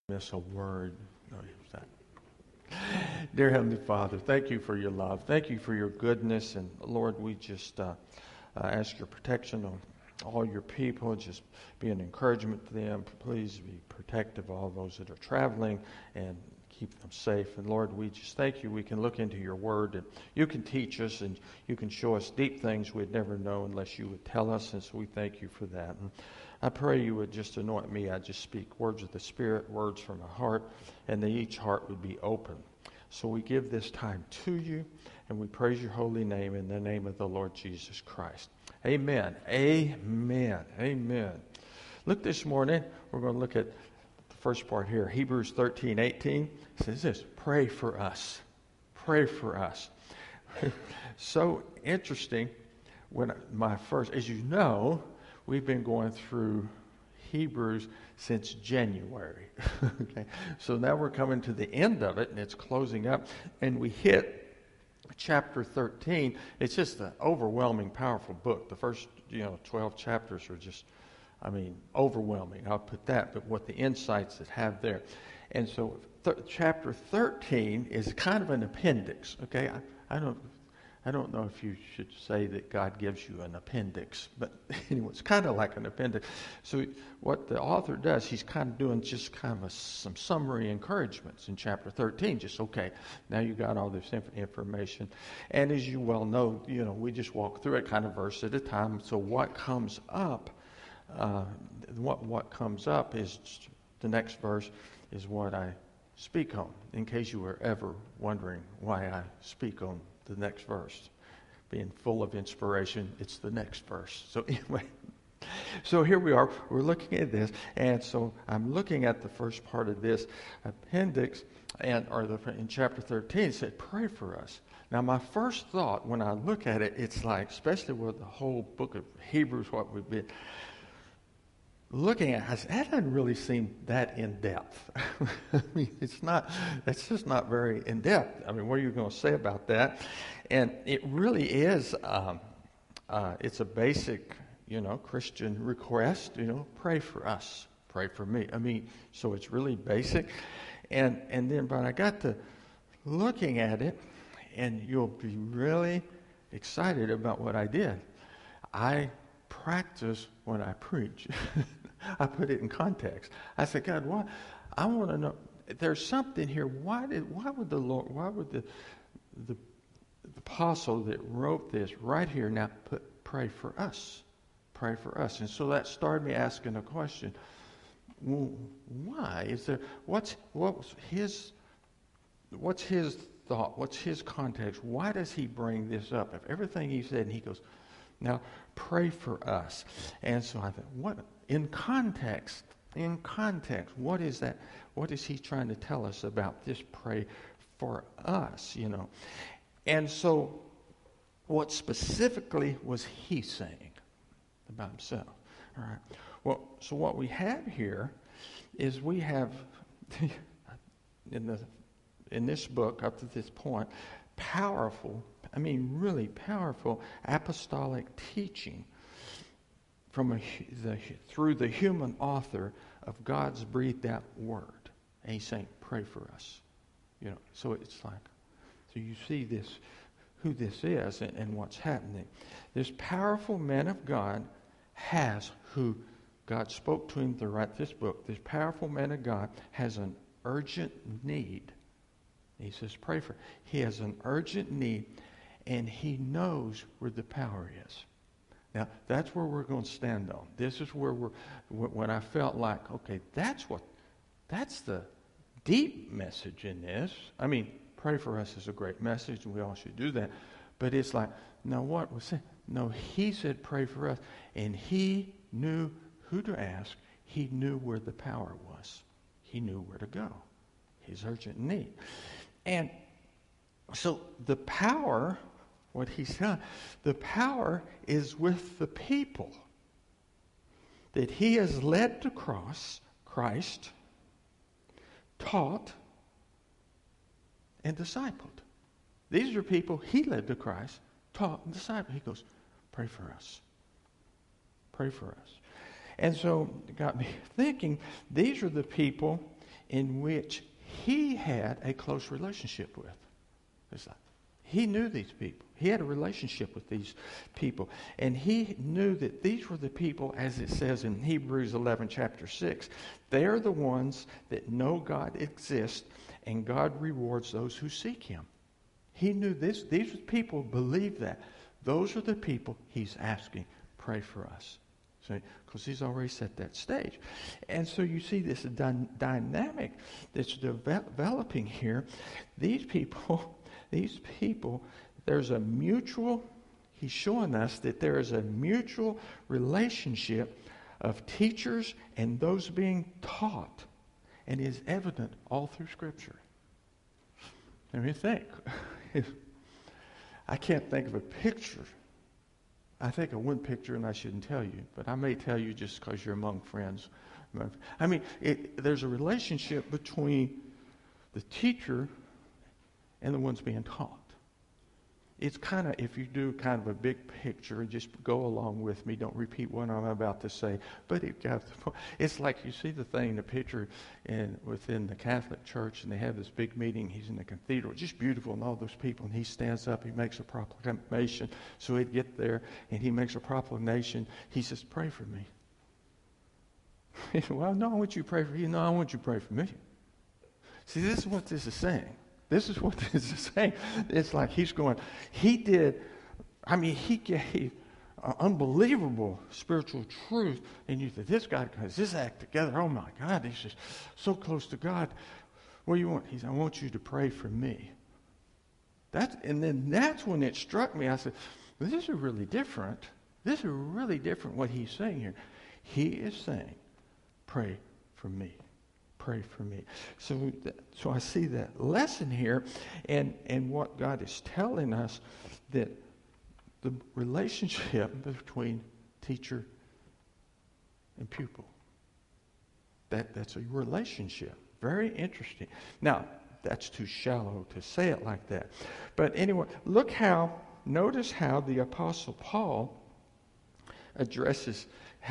Miss a word. No, Dear Heavenly Father, thank you for your love. Thank you for your goodness. And Lord, we just ask your protection on all your people. Just be an encouragement to them. Please be protective of all those that are traveling and keep them safe. And Lord, we just thank you. We can look into your word and you can teach us and you can show us deep things we'd never know unless you would tell us. And so we thank you for that. And I pray you would just anoint me. I just speak words of the Spirit, words from my heart, and that each heart would be open. So we give this time to you, and we praise your holy name in the name of the Lord Jesus Christ. Amen. Amen. Amen. Look this morning, we're going to look at the first part here. Hebrews 13:18 says this, pray for us. Pray for us. So interesting, as you know, we've been going through Hebrews since January. Okay, so now we're coming to the end of it, and it's closing up, and we hit chapter 13. It's just an overwhelming, powerful book. The first, 12 chapters are just, overwhelming. I'll put that, but what the insights that have there. And so chapter 13 is kind of an appendix. Okay, I don't know if you should say that God gives you an appendix, but anyway, it's kind of like an appendix. So what the author does, he's kind of doing just kind of some summary encouragements in chapter 13. Just, okay, now you got all this information. And as you well know, we just walk through it kind of verse at a time. So what comes up, what comes up is the next verse is what I speak on, in case you were ever wondering why I speak on the next verse. Being full of inspiration, it's the next verse. So anyway, so here we are. We're looking at this, and so I'm looking at the first part of this appendix, in chapter 13, it said, pray for us. Now, my first thought when I look at it, it's like, especially with the whole book of Hebrews, what we've been looking at, that doesn't really seem that in depth. It's just not very in depth. What are you going to say about that? And it really is, it's a basic, Christian request, pray for us, pray for me. So it's really basic. And then, but I got to looking at it, and you'll be really excited about what I did. I practice when I preach. I put it in context. I said, God, what? I want to know. There's something here. Why would the apostle that wrote this right here now pray for us? Pray for us. And so that started me asking a question. Well, why? What's his thought? What's his context? Why does he bring this up? If everything he said, and he goes, now pray for us. And so I thought, what? In context, what is that? What is he trying to tell us about this pray for us, And so what specifically was he saying about himself? All right. Well, so what we have here is we have, in this book up to this point, really powerful apostolic teaching through the human author of God's breathed out word. And he's saying, pray for us. So it's like, so you see this, who this is and what's happening. This powerful man of God who God spoke to him to write this book. This powerful man of God has an urgent need. He says, pray for. He has an urgent need, and he knows where the power is. Now, that's where we're going to stand on. This is where when I felt like, okay, that's the deep message in this. Pray for us is a great message, and we all should do that. But it's like, no, what was it? No, he said pray for us, and he knew who to ask. He knew where the power was. He knew where to go. His urgent need. And so the power, what he's done, the power is with the people that he has led to Christ, taught, and discipled. These are people he led to Christ, taught, and discipled. He goes, pray for us. Pray for us. And so it got me thinking, these are the people in which he had a close relationship with. It's like, he knew these people. He had a relationship with these people. And he knew that these were the people, as it says in Hebrews 11, chapter 6. They are the ones that know God exists, and God rewards those who seek him. He knew this. These people believe that. Those are the people he's asking, pray for us. See, because he's already set that stage. And so you see this dynamic that's developing here. These people, there's a mutual, he's showing us that there is a mutual relationship of teachers and those being taught, and is evident all through Scripture. Let me think. I can't think of a picture. I think of one picture, and I shouldn't tell you, but I may tell you just because you're among friends. I mean, there's a relationship between the teacher and the ones being taught. It's kind of, if you do kind of a big picture, just go along with me. Don't repeat what I'm about to say. But it's like you see the thing, the picture within the Catholic Church, and they have this big meeting. He's in the cathedral. It's just beautiful, and all those people. And he stands up. He makes a proclamation. So he'd get there, and he makes a proclamation. He says, pray for me. He said, well, no, I want you to pray for you. No, I want you to pray for me. See, this is what this is saying. This is what this is saying. It's like he gave unbelievable spiritual truth. And you said, this guy has this act together. Oh my God, he's just so close to God. What do you want? He said, I want you to pray for me. And then that's when it struck me. I said, well, this is really different. This is really different what he's saying here. He is saying, pray for me. Pray for me. So I see that lesson here, and what God is telling us, that the relationship between teacher and pupil, that's a relationship. Very interesting. Now, that's too shallow to say it like that. But anyway, notice how the Apostle Paul addresses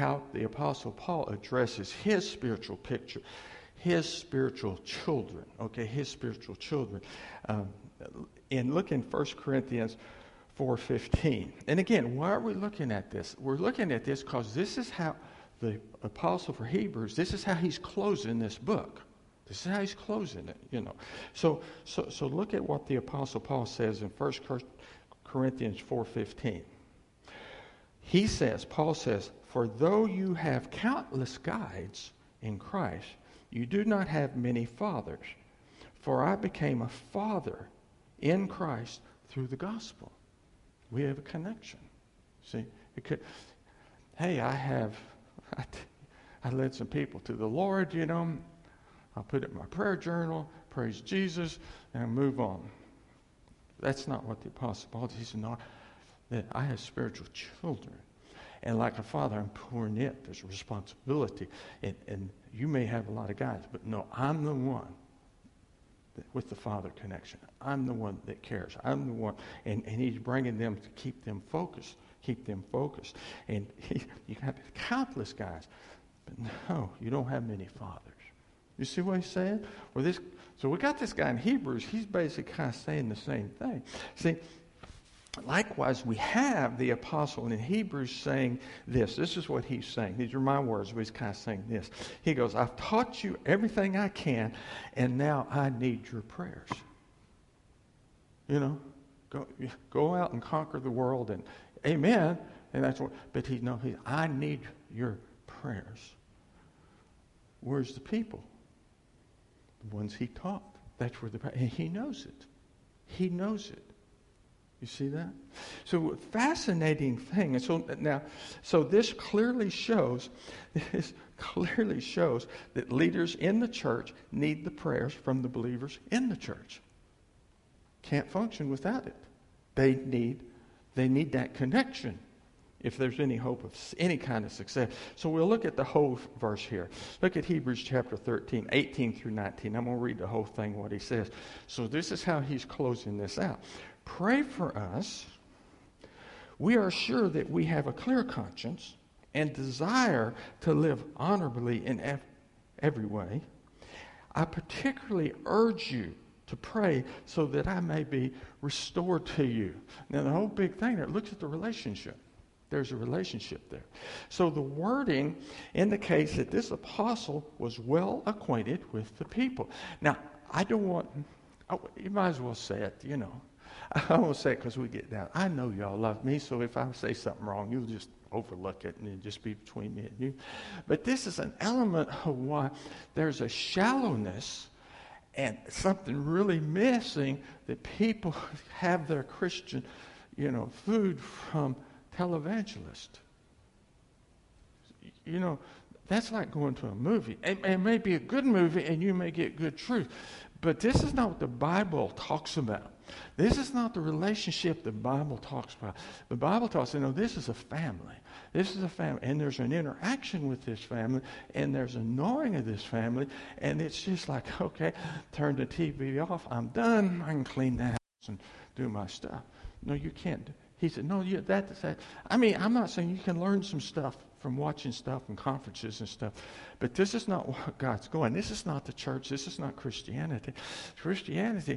his spiritual picture. His spiritual children, his spiritual children. And look in 1 Corinthians 4:15. And again, why are we looking at this? We're looking at this because this is how the apostle for Hebrews, this is how he's closing this book. This is how he's closing it, So look at what the Apostle Paul says in 1 Corinthians 4:15. Paul says, for though you have countless guides in Christ, you do not have many fathers. For I became a father in Christ through the gospel. We have a connection. See, I led some people to the Lord, I'll put it in my prayer journal, praise Jesus, and move on. That's not what the Apostle Paul says. No, that I have spiritual children. And like a father, I'm pouring it. There's a responsibility. And you may have a lot of guys, but no, I'm the one with the father connection. I'm the one that cares. I'm the one. And he's bringing them to keep them focused. And you have countless guys. But no, you don't have many fathers. You see what he's saying? So we got this guy in Hebrews. He's basically kind of saying the same thing. See, likewise, we have the apostle in Hebrews saying this. This is what he's saying. These are my words, but he's kind of saying this. He goes, I've taught you everything I can, and now I need your prayers. Go out and conquer the world, and amen. And that's what. But I need your prayers. Where's the people? The ones he taught. That's where and he knows it. He knows it. You see that? So fascinating thing. And so this clearly shows that leaders in the church need the prayers from the believers in the church. Can't function without it. They need that connection if there's any hope of any kind of success. So we'll look at the whole verse here. Look at Hebrews chapter 13, 18 through 19. I'm going to read the whole thing, what he says. So this is how he's closing this out. Pray for us. We are sure that we have a clear conscience and desire to live honorably in every way. I particularly urge you to pray so that I may be restored to you. Now, the whole big thing there, looks at the relationship. There's a relationship there. So the wording indicates that this apostle was well acquainted with the people. Now, I don't want, you might as well say it, you know. I won't say it because we get down. I know y'all love me, so if I say something wrong, you'll just overlook it and it'll just be between me and you. But this is an element of why there's a shallowness and something really missing that people have their Christian, food from televangelist. That's like going to a movie. It may be a good movie and you may get good truth, but this is not what the Bible talks about. This is not the relationship the Bible talks about. The Bible talks, this is a family. This is a family, and there's an interaction with this family, and there's a knowing of this family, and it's just like, okay, turn the TV off, I'm done, I can clean the house and do my stuff. No, you can't. He said, no, that's that. I mean, I'm not saying you can learn some stuff from watching stuff and conferences and stuff, but this is not what God's going. This is not the church. This is not Christianity. Christianity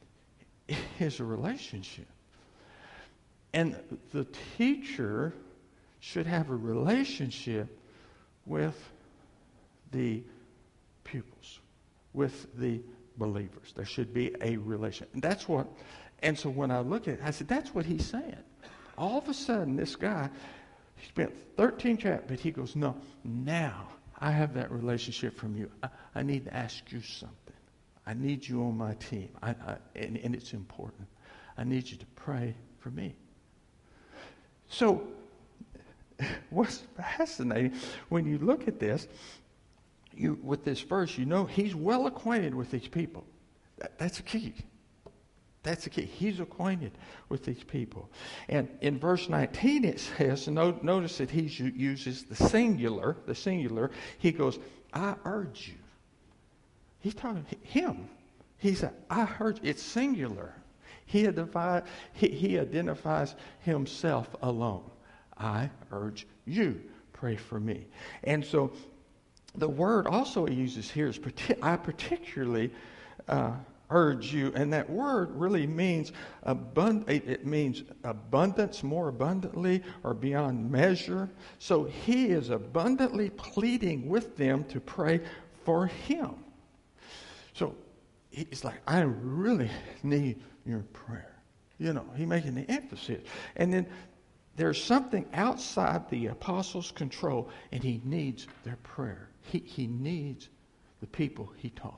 is a relationship. And the teacher should have a relationship with the pupils, with the believers. There should be a relation. And so when I look at it, I said, that's what he's saying. All of a sudden, this guy, he spent 13 chapters, but he goes, no, now I have that relationship from you. I need to ask you something. I need you on my team. And it's important. I need you to pray for me. So what's fascinating, when you look at this, with this verse, he's well acquainted with these people. That's a key. That's the key. He's acquainted with these people. And in verse 19 it says, notice that he uses the singular. He goes, I urge you. He's talking to him. He said, I urge you. It's singular. He identifies himself alone. I urge you. Pray for me. And so the word also he uses here is I particularly urge you, and that word really means it means abundance, more abundantly, or beyond measure. So he is abundantly pleading with them to pray for him. So he's like, I really need your prayer. He's making the emphasis. And then there's something outside the apostles' control, and he needs their prayer. He needs the people he taught.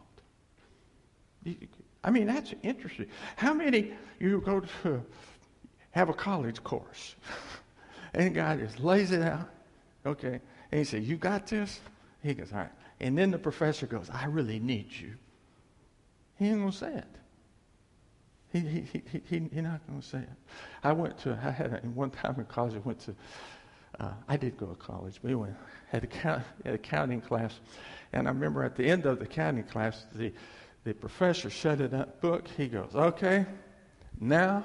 I mean, that's interesting. How many you go to have a college course, and the guy just lays it out, okay, and he says, you got this? He goes, all right. And then the professor goes, I really need you. He ain't going to say it. He's not going to say it. One time in college, I did go to college, but anyway, had an accounting class, and I remember at the end of the accounting class, the professor shut it up book. He goes, okay, now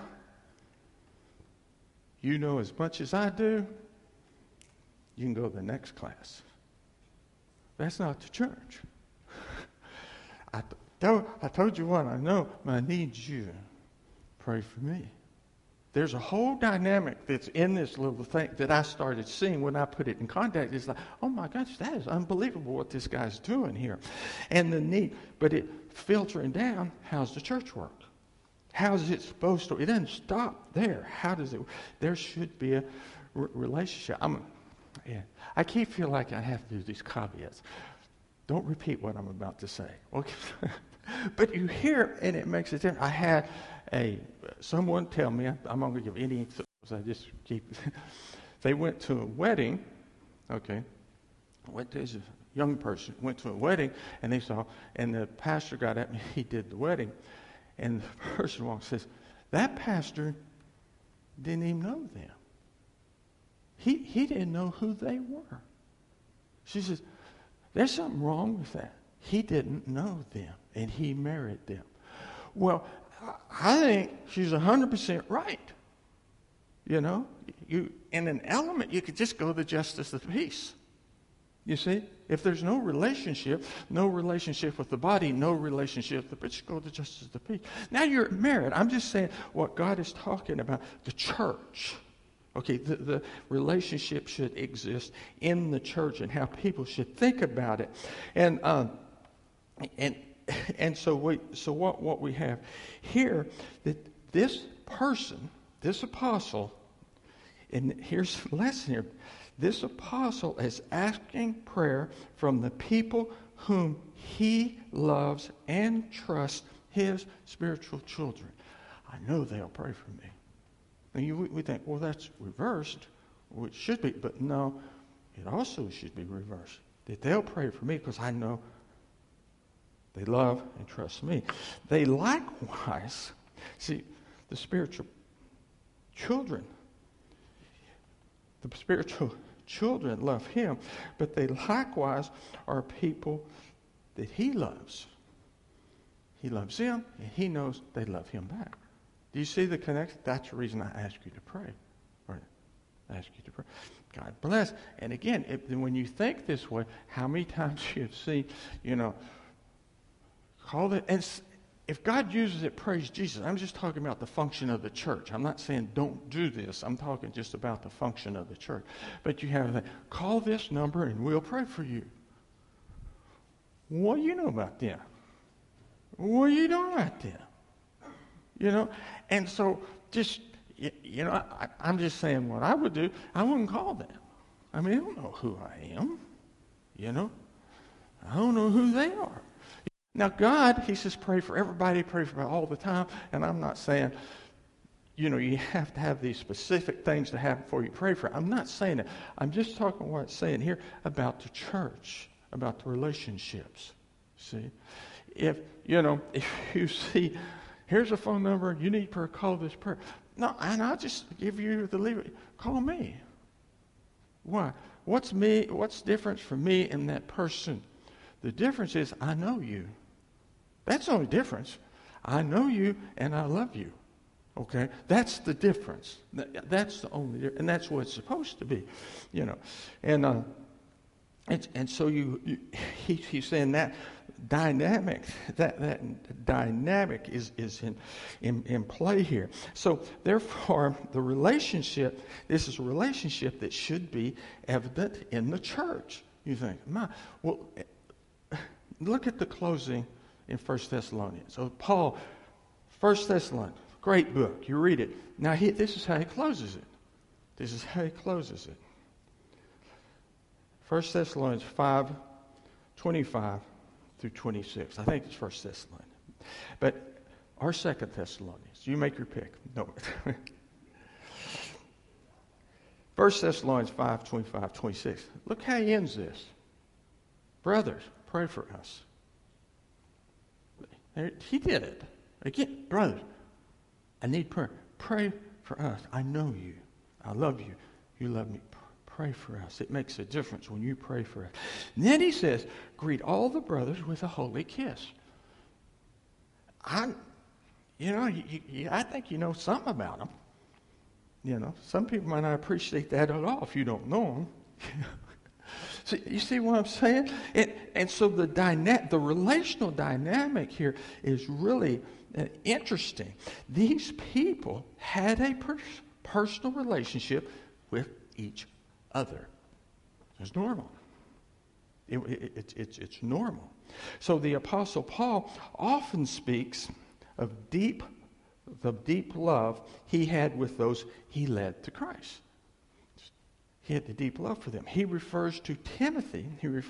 you know as much as I do, you can go to the next class. That's not the church. I told you what I know, but I need you to pray for me. There's a whole dynamic that's in this little thing that I started seeing when I put it in context. It's like, oh my gosh, that is unbelievable what this guy's doing here. And the need, but it filtering down, how's the church work? How's it supposed to? It doesn't stop there. How does it? There should be a relationship. I keep feeling like I have to do these caveats. Don't repeat what I'm about to say. Okay. But you hear, and it makes a difference. I had someone tell me, I'm not going to give any examples, I just keep, they went to a wedding, okay, there's a young person, went to a wedding, and the pastor got at me, he did the wedding, and the person walks says, that pastor didn't even know them. He didn't know who they were. She says, there's something wrong with that. He didn't know them, and he married them. Well, I think she's 100% right. In an element, you could just go to the justice of the peace. You see? If there's no relationship with the body, no relationship with the physical, just as the peace. Now you're married. I'm just saying what God is talking about, the church. Okay, the relationship should exist in the church and how people should think about it. And so what we have here, that this person, this apostle, and here's the lesson here. This apostle is asking prayer from the people whom he loves and trusts, his spiritual children. I know they'll pray for me. And we think, well, that's reversed. Well, it should be, but no, it also should be reversed. That they'll pray for me because I know they love and trust me. They likewise, see, the spiritual children love him, but they likewise are people that he loves. He loves them, and he knows they love him back. Do you see the connection? That's the reason I ask you to pray. Or ask you to pray. God bless. And again, when you think this way, how many times you have seen, call it, and if God uses it, praise Jesus. I'm just talking about the function of the church. I'm not saying don't do this. I'm talking just about the function of the church. But you have that, call this number and we'll pray for you. What do you know about them? What do you know about them? And so just, I'm just saying what I would do. I wouldn't call them. I mean, I don't know who I am. I don't know who they are. Now, God, he says pray for everybody, pray for all the time. And I'm not saying, you have to have these specific things to happen before you pray for it. I'm not saying that. I'm just talking what it's saying here about the church, about the relationships. See? If you see, here's a phone number, you need prayer, call this prayer. No, and I'll just give you the leeway. Call me. Why? What's different from me and that person? The difference is I know you. That's the only difference. I know you and I love you. Okay? That's the difference. That's the only difference. And that's what it's supposed to be. And so he's saying that dynamic, that dynamic is in play here. So therefore, the relationship, this is a relationship that should be evident in the church. You think, well, look at the closing in 1 Thessalonians. So Paul, 1 Thessalonians, great book. You read it. Now this is how he closes it. 1 Thessalonians 5:25 through 26. I think it's 1 Thessalonians. But our 2 Thessalonians, you make your pick. No. 1 Thessalonians 5:25, 26. Look how he ends this. Brothers, pray for us. He did it. Again, brothers, I need prayer. Pray for us. I know you. I love you. You love me. Pray for us. It makes a difference when you pray for us. And then he says, greet all the brothers with a holy kiss. I think you know something about them. Some people might not appreciate that at all if you don't know them. So you see what I'm saying? And so the relational dynamic here is really interesting. These people had a personal relationship with each other. It's normal. It's normal. So the Apostle Paul often speaks of the deep love he had with those he led to Christ. He had the deep love for them. He refers to Timothy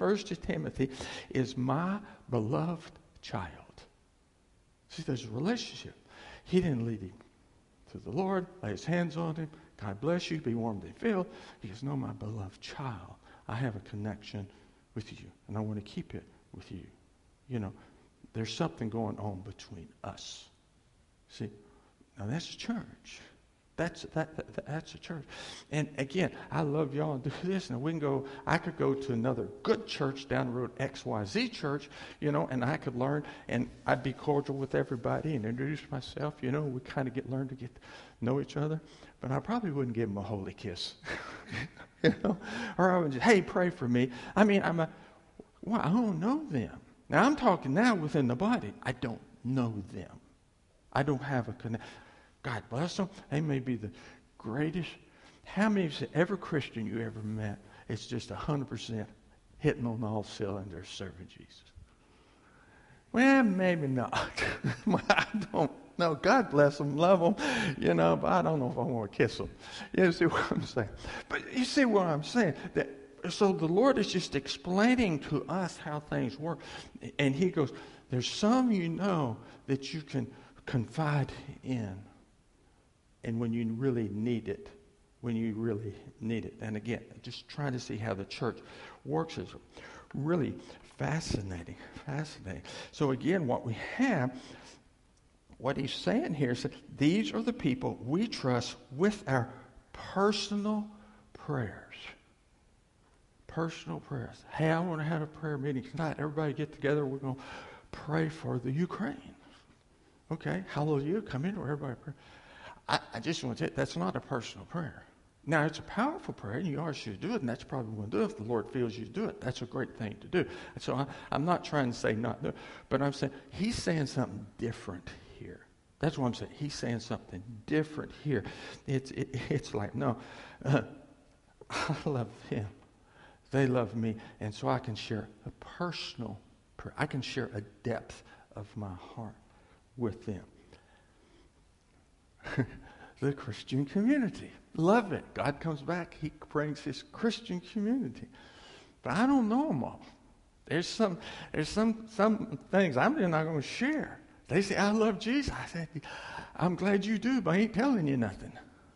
as my beloved child. See, there's a relationship. He didn't lead him to the Lord, lay his hands on him. God bless you, be warmed and filled. He goes, no, my beloved child, I have a connection with you, and I want to keep it with you. There's something going on between us. See, now that's church. That's a church. And again, I love y'all and do this, and I could go to another good church down the road, XYZ church, and I could learn, and I'd be cordial with everybody and introduce myself. We learn to get to know each other. But I probably wouldn't give them a holy kiss. Or I would just, hey, pray for me. I mean, I don't know them. Now, I'm talking now within the body. I don't know them. I don't have a connection. God bless them. They may be the greatest. How many of you, every Christian you ever met, it's just 100% hitting on all cylinders serving Jesus? Well, maybe not. I don't know. God bless them, love them, but I don't know if I want to kiss them. You see what I'm saying? But you see what I'm saying? So the Lord is just explaining to us how things work. And he goes, there's some that you can confide in. And when you really need it. And again, just trying to see how the church works is really fascinating. So again, what he's saying here is that these are the people we trust with our personal prayers. Personal prayers. Hey, I want to have a prayer meeting tonight. Everybody get together. We're going to pray for the Ukraine. Okay, hallelujah. Come in where everybody pray. I just want to say, that's not a personal prayer. Now, it's a powerful prayer, and you should do it, and that's probably what to do if the Lord feels you to do it. That's a great thing to do. And so I'm not trying to say not do it, but I'm saying he's saying something different here. That's what I'm saying. He's saying something different here. It's like, no, I love them. They love me, and so I can share a personal prayer. I can share a depth of my heart with them. The Christian community. Love it. God comes back. He brings his Christian community. But I don't know them all. There's some things I'm not going to share. They say, I love Jesus. I said, I'm glad you do, but I ain't telling you nothing.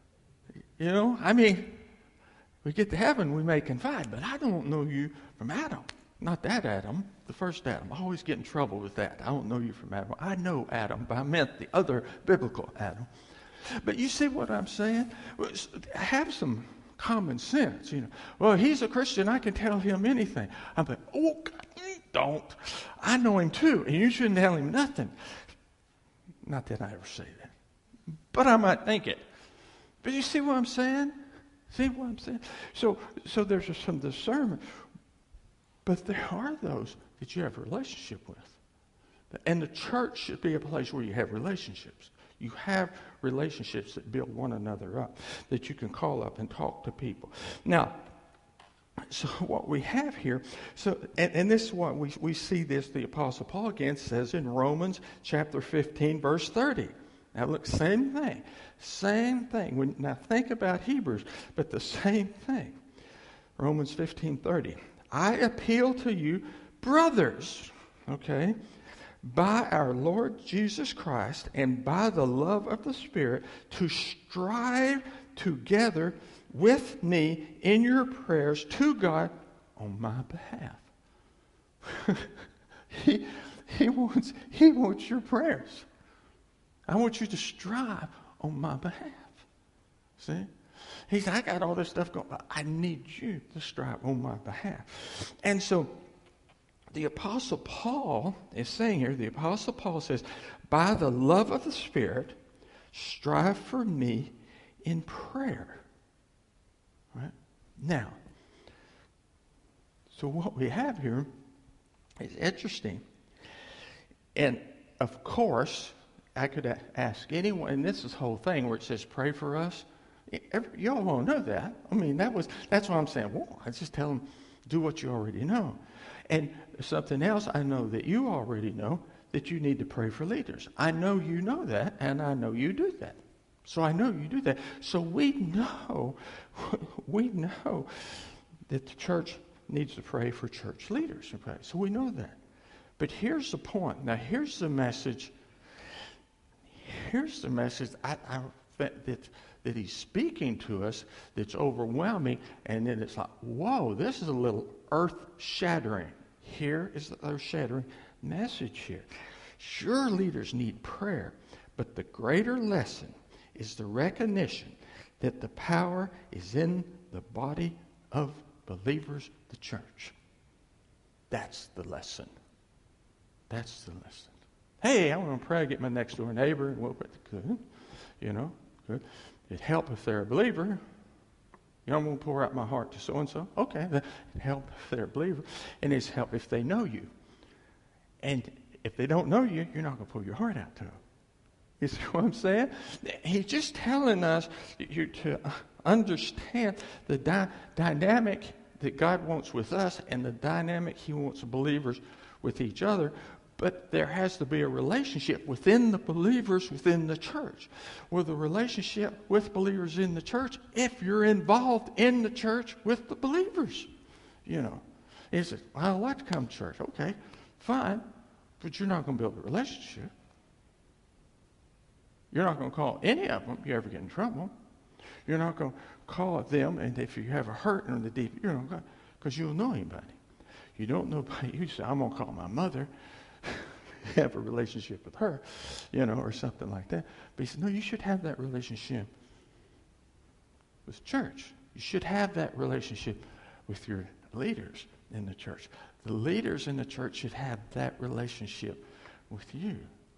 We get to heaven, we may confide, but I don't know you from Adam. Not that Adam, the first Adam. I always get in trouble with that. I don't know you from Adam. I know Adam, but I meant the other biblical Adam. But you see what I'm saying? Have some common sense. Well, he's a Christian. I can tell him anything. I'm like, oh, God, don't. I know him too, and you shouldn't tell him nothing. Not that I ever say that, but I might think it. But you see what I'm saying? So there's some discernment. But there are those that you have a relationship with. And the church should be a place where you have relationships. You have relationships that build one another up, that you can call up and talk to people. Now, so what we have here, and this is what we see this, the Apostle Paul again says in Romans chapter 15, verse 30. Now look, same thing. Now think about Hebrews, but the same thing. Romans 15:30. I appeal to you, brothers, okay, by our Lord Jesus Christ and by the love of the Spirit, to strive together with me in your prayers to God on my behalf. He wants your prayers. I want you to strive on my behalf. See? He said, I got all this stuff going, but I need you to strive on my behalf. And so the Apostle Paul is saying here, the Apostle Paul says, by the love of the Spirit, strive for me in prayer. Right? Now, so what we have here is interesting. And of course, I could ask anyone, and this is the whole thing where it says pray for us. Y'all won't know that. I mean, that's what I'm saying. Well, I just tell them, do what you already know. And something else I know that you already know, that you need to pray for leaders. I know you know that, and I know you do that. So I know you do that. So we know that the church needs to pray for church leaders. Okay? So we know that. But here's the point. Now, here's the message. Here's the message that he's speaking to us that's overwhelming, and then it's like, whoa, this is a little earth-shattering. Here is the earth-shattering message here. Sure, leaders need prayer, but the greater lesson is the recognition that the power is in the body of believers, the church. That's the lesson. That's the lesson. Hey, I want to pray, get my next door neighbor. Well, good. Good. It'd help if they're a believer. I'm going to pour out my heart to so-and-so. Okay, it'd help if they're a believer. And it's help if they know you. And if they don't know you, you're not going to pour your heart out to them. You see what I'm saying? He's just telling us to understand the dynamic that God wants with us and the dynamic he wants believers with each other. But there has to be a relationship within the believers within the church. With a relationship with believers in the church, if you're involved in the church with the believers. He says, I don't like to come to church. Okay, fine. But you're not going to build a relationship. You're not going to call any of them if you ever get in trouble. You're not going to call them, and if you have a hurt in the deep, you're not going to, because you don't know anybody. You don't know anybody. You say, I'm going to call my mother. Have a relationship with her, or something like that. But he said, no, you should have that relationship with church. You should have that relationship with your leaders in the church. The leaders in the church should have that relationship with you.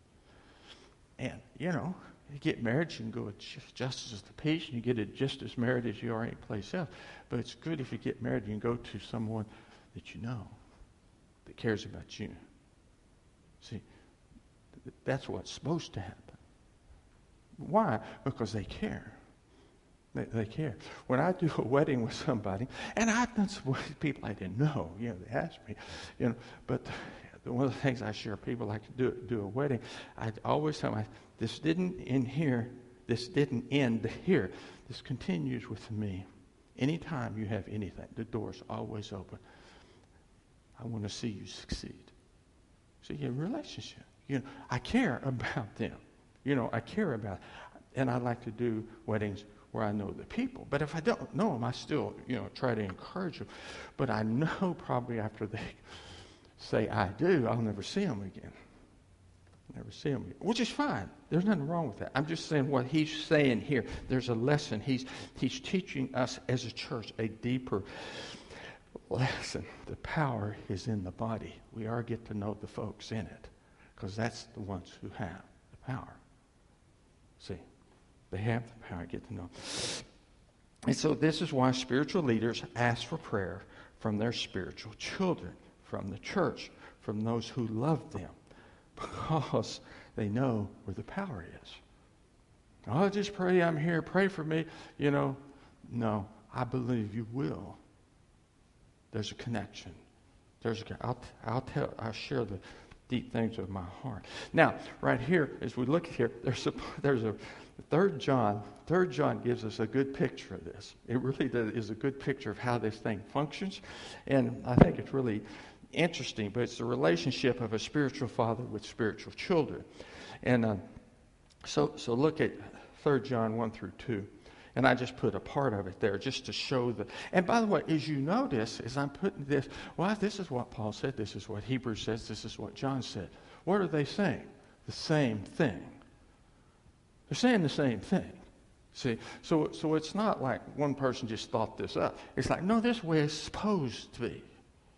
And, you get married, you can go with justice of the peace, and you get it just as married as you are anyplace else. But it's good if you get married, you can go to someone that you know, that cares about you. See, that's what's supposed to happen. Why? Because they care. They care. When I do a wedding with somebody, and I've done some with people I didn't know, they ask me, but one of the things I share, people like to do a wedding, I always tell them, this didn't end here, this didn't end here, this continues with me. Anytime you have anything, the door's always open. I want to see you succeed. So you have a relationship. I care about them. I care about, and I like to do weddings where I know the people. But if I don't know them, I still, try to encourage them. But I know probably after they say I do, I'll never see them again. Never see them again, which is fine. There's nothing wrong with that. I'm just saying what he's saying here. There's a lesson. He's teaching us as a church a deeper lesson. The power is in the body. We are get to know the folks in it, because that's the ones who have the power. See, they have the power. Get to know. And so this is why spiritual leaders ask for prayer from their spiritual children, from the church, from those who love them, because they know where the power is. I'll just pray I'm here. Pray for me. No, I believe you will. There's a connection. I'll share the deep things of my heart. Now, right here, as we look here, there's a 3 John. 3 John gives us a good picture of this. It really is a good picture of how this thing functions, and I think it's really interesting. But it's the relationship of a spiritual father with spiritual children, and so look at 3 John 1 through 2. And I just put a part of it there just to show that. And by the way, as you notice, as I'm putting this, this is what Paul said, this is what Hebrews says, this is what John said. What are they saying? The same thing. They're saying the same thing. See, so it's not like one person just thought this up. It's like, no, this way it's supposed to be.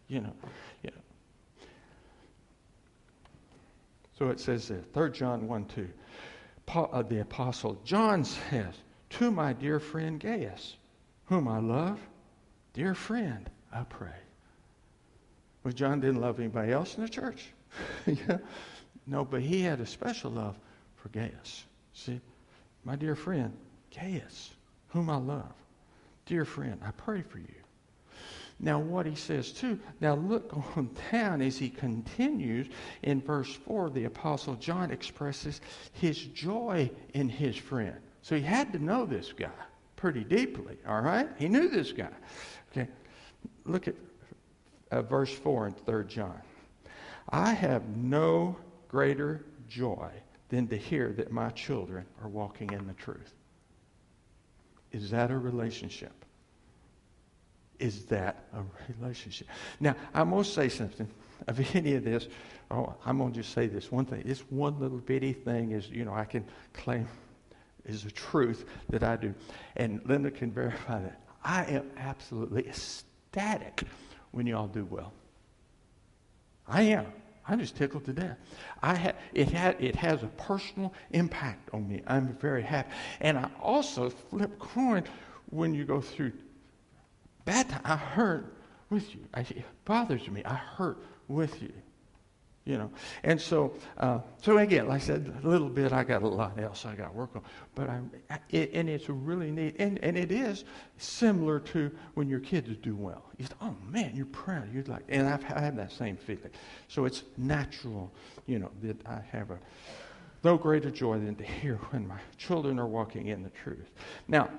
So it says there, 3 John 1, 2. The Apostle John says, to my dear friend Gaius, whom I love, dear friend, I pray. Well, John didn't love anybody else in the church. No, but he had a special love for Gaius. See, my dear friend Gaius, whom I love, dear friend, I pray for you. Now what he says too, now look on down as he continues in verse 4, the Apostle John expresses his joy in his friend. So he had to know this guy pretty deeply, all right? He knew this guy. Okay, look at verse 4 in 3 John. I have no greater joy than to hear that my children are walking in the truth. Is that a relationship? Is that a relationship? Now, I'm going to say something of any of this. I'm going to just say this one thing. This one little bitty thing is, I can claim is a truth that I do. And Linda can verify that. I am absolutely ecstatic when y'all do well. I am. I'm just tickled to death. It has a personal impact on me. I'm very happy. And I also flip coin when you go through bad time. I hurt with you. It bothers me. I hurt with you. You know, and so again, like I said, a little bit. I got a lot else I got to work on, but and it's really neat, and it is similar to when your kids do well. You say, oh man, you're proud. You're like, and I have that same feeling. So it's natural, you know, that I have no greater joy than to hear when my children are walking in the truth. Now,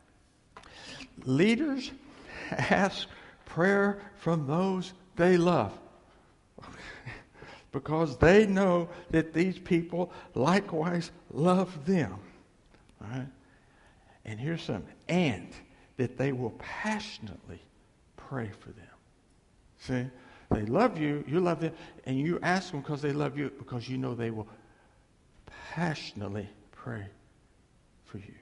leaders ask prayer from those they love, because they know that these people likewise love them. All right? And here's something. And that they will passionately pray for them. See? They love you, you love them, and you ask them because they love you, because you know they will passionately pray for you.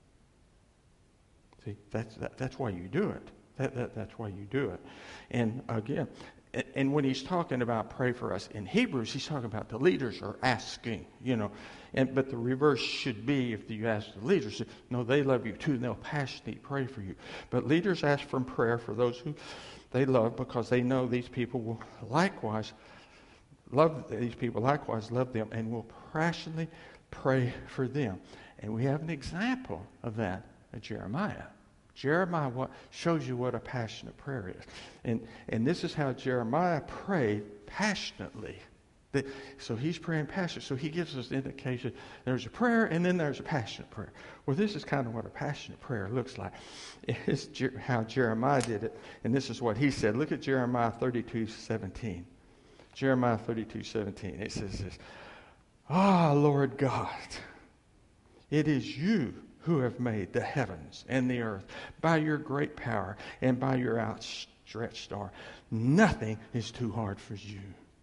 See? That's why you do it. That's why you do it. And again, and when he's talking about pray for us in Hebrews, he's talking about the leaders are asking, you know. But the reverse should be, if you ask the leaders, no, they love you too, and they'll passionately pray for you. But leaders ask for prayer for those who they love, because they know these people will likewise love them, and will passionately pray for them. And we have an example of that in Jeremiah. Jeremiah shows you what a passionate prayer is. And this is how Jeremiah prayed passionately. So he's praying passionately. So he gives us the indication there's a prayer and then there's a passionate prayer. Well, this is kind of what a passionate prayer looks like. It's how Jeremiah did it. And this is what he said. Look at Jeremiah 32:17. Jeremiah 32:17. It says this. Lord God, it is you who have made the heavens and the earth by your great power and by your outstretched arm. Nothing is too hard for you.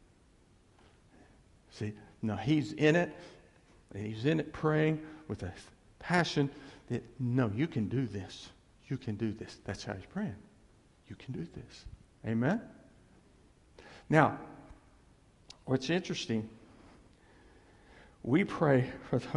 See, now he's in it. He's in it praying with a passion that, no, you can do this. You can do this. That's how he's praying. You can do this. Amen? Now, what's interesting, we pray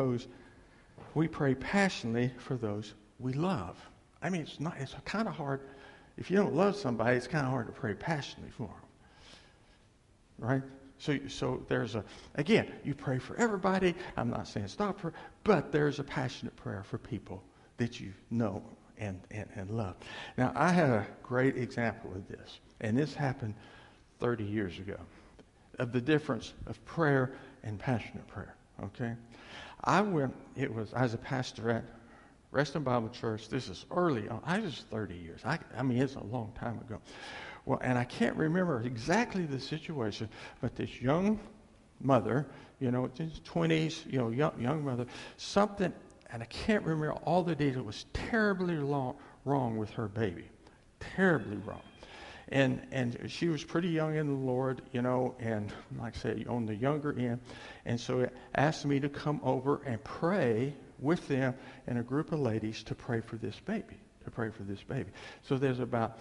passionately for those we love. I mean, it's kind of hard. If you don't love somebody, it's kind of hard to pray passionately for them. Right? So there's again, you pray for everybody. I'm not saying stop for, but there's a passionate prayer for people that you know and love. Now, I have a great example of this, and this happened 30 years ago, of the difference of prayer and passionate prayer. Okay? I was a pastor at Reston Bible Church. This is early on. I was 30 years. I mean, it's a long time ago. Well, and I can't remember exactly the situation, but this young mother, in her 20s, young mother, something, and I can't remember all the details, was terribly wrong with her baby. Terribly wrong. And she was pretty young in the Lord, and like I said, on the younger end. And so it asked me to come over and pray with them and a group of ladies to pray for this baby. So there's about,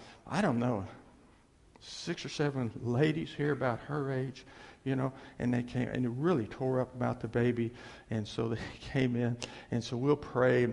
6 or 7 ladies here about her age, and they came and they really tore up about the baby. And so they came in, and so we'll pray.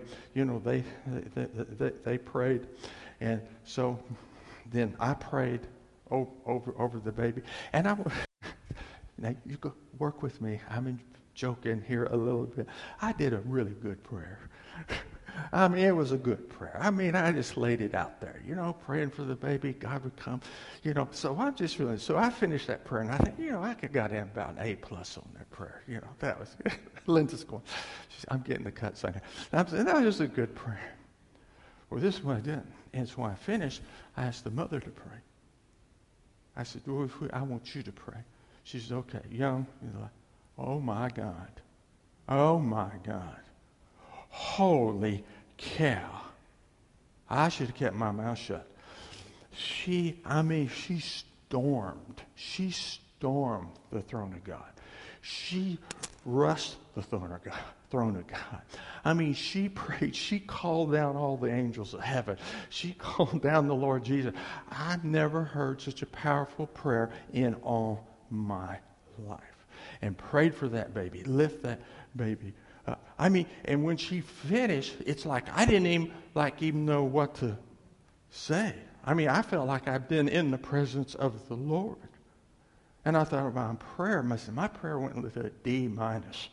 They prayed. And so then I prayed over the baby. And now you go work with me. I'm joking here a little bit. I did a really good prayer. I mean, it was a good prayer. I mean, I just laid it out there, praying for the baby. God would come, So I'm just really, so I finished that prayer, and I think, I could got in about an A+ on that prayer. That was, Linda's going, I'm getting the cuts on here. That was just a good prayer. Well, this is what I did. And so when I finished, I asked the mother to pray. I said, I want you to pray. She said, okay, young. Like, oh, my God. Oh, my God. Holy cow. I should have kept my mouth shut. She stormed. She stormed the throne of God. She rushed the throne of God. I mean, she prayed. She called down all the angels of heaven. She called down the Lord Jesus. I've never heard such a powerful prayer in all my life. And prayed for that baby. Lift that baby up. I mean, and when she finished, it's like I didn't even know what to say. I mean, I felt like I'd been in the presence of the Lord. And I thought about my prayer went with a D minus.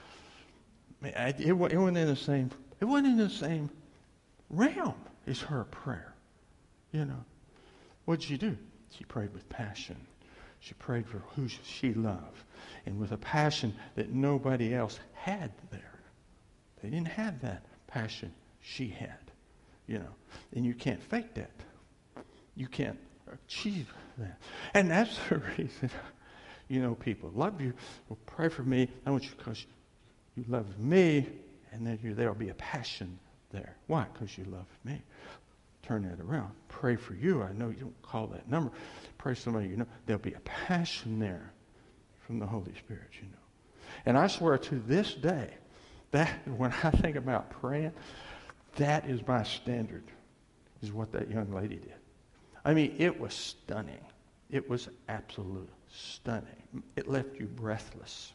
It wasn't in the same realm as her prayer. You know. What did she do? She prayed with passion. She prayed for who she loved. And with a passion that nobody else had there. They didn't have that passion she had. You know. And you can't fake that. You can't achieve that. And that's the reason, people love you. Well, pray for me. I want you because you love me, and then there'll be a passion there. Why? Because you love me. Turn that around. Pray for you. I know you don't call that number. Pray for somebody you know. There'll be a passion there from the Holy Spirit, And I swear to this day, that when I think about praying, that is my standard, is what that young lady did. I mean, it was stunning. It was absolute stunning. It left you breathless.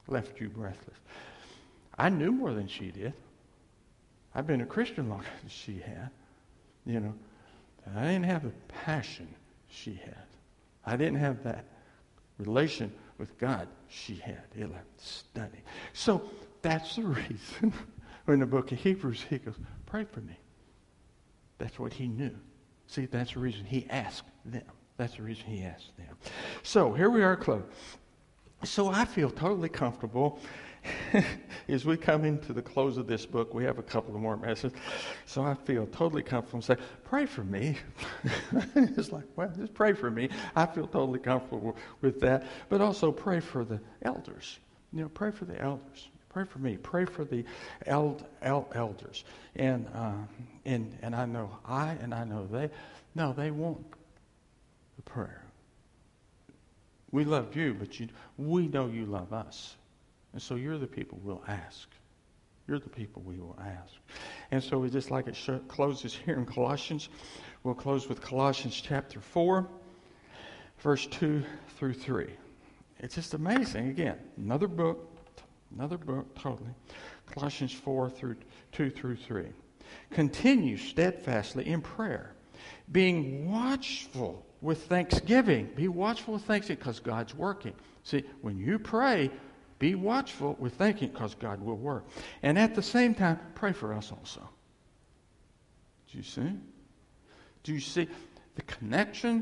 I knew more than she did. I've been a Christian longer than she had. I didn't have the passion she had. I didn't have that relation with God she had. It was stunning. So that's the reason in the book of Hebrews, he goes, pray for me. That's what he knew. See, that's the reason he asked them. So here we are close. So I feel totally comfortable as we come into the close of this book. We have a couple of more messages. So I feel totally comfortable and say, pray for me. It's like, well, just pray for me. I feel totally comfortable with that. But also pray for the elders. Pray for the elders. Pray for me. Pray for the elders. And I know they want the prayer. We love you, but we know you love us. And so you're the people we'll ask. You're the people we will ask. And so we just like it closes here in Colossians. We'll close with Colossians chapter 4, verse 2 through 3. It's just amazing. Again, another book totally. Colossians 4 through 2 through 3. Continue steadfastly in prayer, being watchful with thanksgiving. Be watchful with thanksgiving because God's working. See, when you pray, be watchful with thanking because God will work. And at the same time, pray for us also. Do you see? Do you see the connection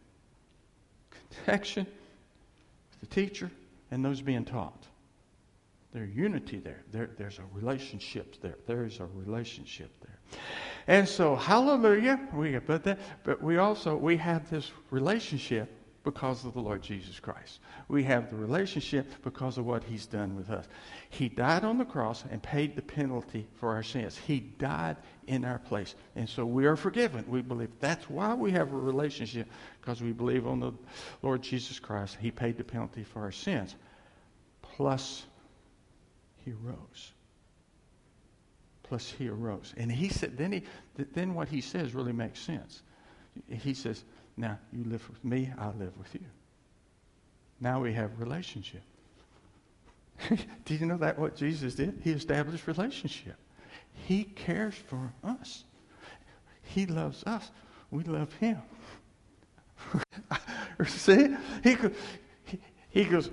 with the teacher and those being taught? There's unity there. There's a relationship there. There is a relationship there. And so, hallelujah, but we have this relationship because of the Lord Jesus Christ. We have the relationship because of what he's done with us. He died on the cross and paid the penalty for our sins. He died in our place. And so we are forgiven. We believe that's why we have a relationship, because we believe on the Lord Jesus Christ. He paid the penalty for our sins. Plus, he rose. And he said, then what he says really makes sense. He says, now you live with me, I live with you. Now we have relationship. Did you know that what Jesus did? He established relationship. He cares for us. He loves us. We love him. See? He goes,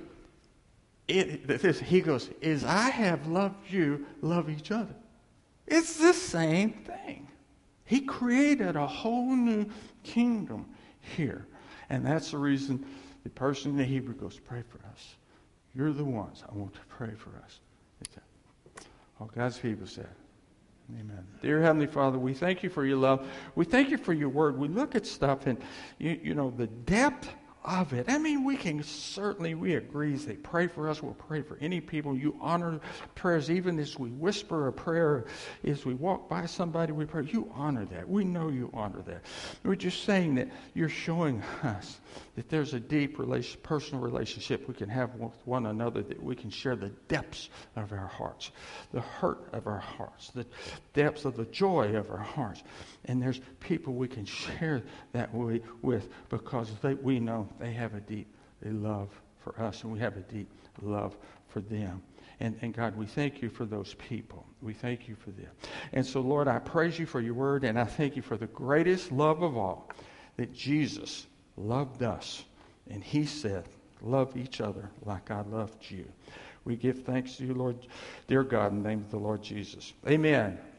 as I have loved you, love each other. It's the same thing. He created a whole new kingdom here. And that's the reason the person in the Hebrew goes, pray for us. You're the ones I want to pray for us. All God's people said, amen. Dear Heavenly Father, we thank you for your love. We thank you for your word. We look at stuff and, the depth of it. I mean, we agree as they pray for us, we'll pray for any people. You honor prayers even as we whisper a prayer, as we walk by somebody, we pray. You honor that. We know you honor that. We're just saying that you're showing us that there's a deep personal relationship we can have with one another, that we can share the depths of our hearts, the hurt of our hearts, the depths of the joy of our hearts. And there's people we can share that with because we know they have a deep love for us, and we have a deep love for them. And God, we thank you for those people. We thank you for them. And so, Lord, I praise you for your word, and I thank you for the greatest love of all, that Jesus loved us. And he said, love each other like I loved you. We give thanks to you, Lord, dear God, in the name of the Lord Jesus. Amen.